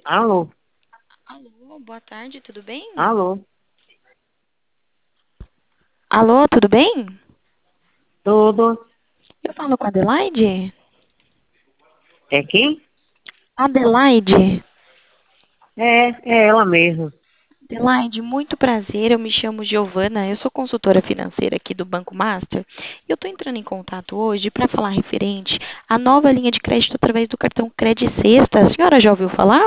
Alô, Alô, boa tarde, tudo bem? alô, Alô, tudo bem? tudo. Eu falo com a Adelaide? É quem? Adelaide? É ela mesmo. Adelaide, muito prazer, eu me chamo Giovana, eu sou consultora financeira aqui do Banco Master. Eu estou entrando em contato hoje para falar referente à nova linha de crédito através do cartão Credit Sexta. A senhora já ouviu falar?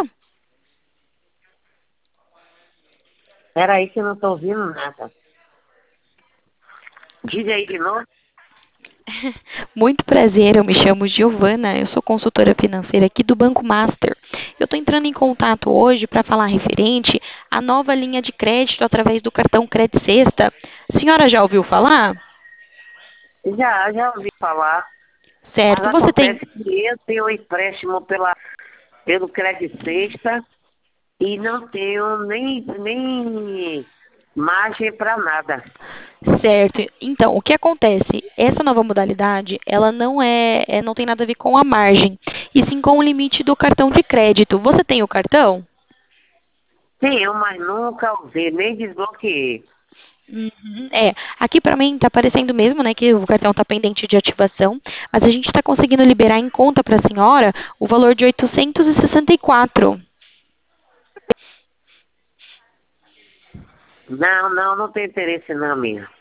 Peraí que eu não tô ouvindo nada. Diga aí de novo. Muito prazer, eu me chamo Giovana, eu sou consultora financeira aqui do Banco Master. Eu estou entrando em contato hoje para falar referente à nova linha de crédito através do cartão Credit Sexta. A senhora já ouviu falar? Já ouvi falar. Mas Certo, você tem. acontece que eu tenho um empréstimo pelo Crédito Sexta e não tenho nem margem para nada. Certo. Então, o que acontece? Essa nova modalidade, ela não tem nada a ver com a margem, e sim com o limite do cartão de crédito. Você tem o cartão? Tenho, mas nunca usei, nem desbloqueei. Uhum. Aqui para mim está aparecendo mesmo, né, que o cartão está pendente de ativação, mas a gente está conseguindo liberar em conta para a senhora o valor de 864. Não tenho interesse não, minha.